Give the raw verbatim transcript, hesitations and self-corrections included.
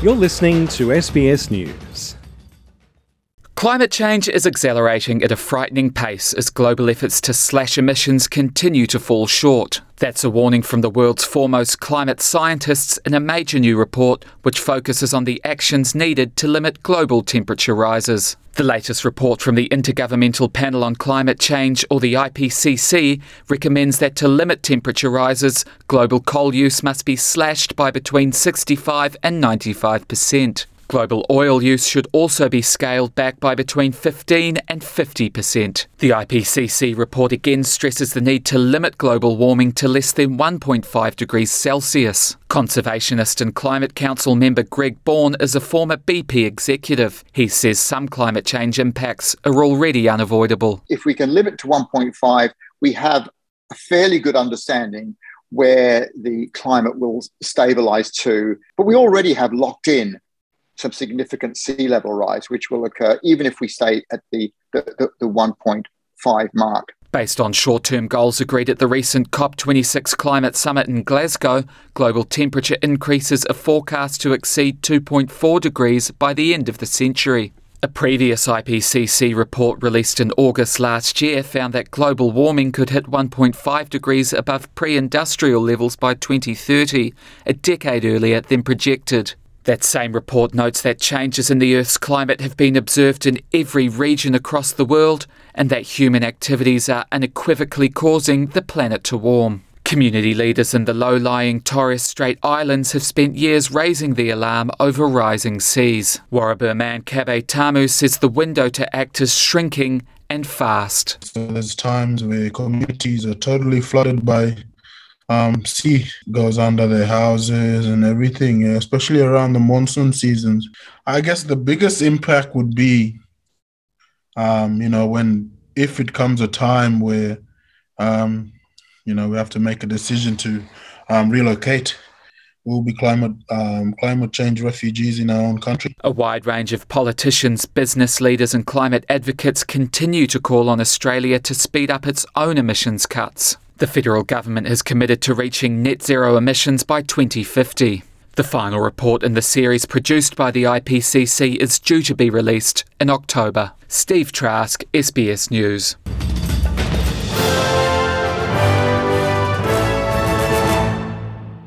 You're listening to S B S News. Climate change is accelerating at a frightening pace as global efforts to slash emissions continue to fall short. That's a warning from the world's foremost climate scientists in a major new report which focuses on the actions needed to limit global temperature rises. The latest report from the Intergovernmental Panel on Climate Change, or the I P C C, recommends that to limit temperature rises, global coal use must be slashed by between sixty-five and ninety-five percent. Global oil use should also be scaled back by between fifteen and fifty percent. The I P C C report again stresses the need to limit global warming to less than one point five degrees Celsius. Conservationist and Climate Council member Greg Bourne is a former B P executive. He says some climate change impacts are already unavoidable. If we can limit to one point five, we have a fairly good understanding where the climate will stabilise to. But we already have locked in some significant sea level rise, which will occur even if we stay at the, the, the one point five mark. Based on short-term goals agreed at the recent COP twenty-six climate summit in Glasgow, global temperature increases are forecast to exceed two point four degrees by the end of the century. A previous I P C C report released in August last year found that global warming could hit one point five degrees above pre-industrial levels by twenty thirty, a decade earlier than projected. That same report notes that changes in the Earth's climate have been observed in every region across the world and that human activities are unequivocally causing the planet to warm. Community leaders in the low-lying Torres Strait Islands have spent years raising the alarm over rising seas. Warrabur man Kabe Tamu says the window to act is shrinking and fast. So there's times where communities are totally flooded by Um, sea goes under their houses and everything, especially around the monsoon seasons. I guess the biggest impact would be, um, you know, when, if it comes a time where, um, you know, we have to make a decision to um, relocate, we'll be climate um, climate change refugees in our own country. A wide range of politicians, business leaders and climate advocates continue to call on Australia to speed up its own emissions cuts. The federal government has committed to reaching net zero emissions by twenty fifty. The final report in the series produced by the I P C C is due to be released in October. Steve Trask, S B S News.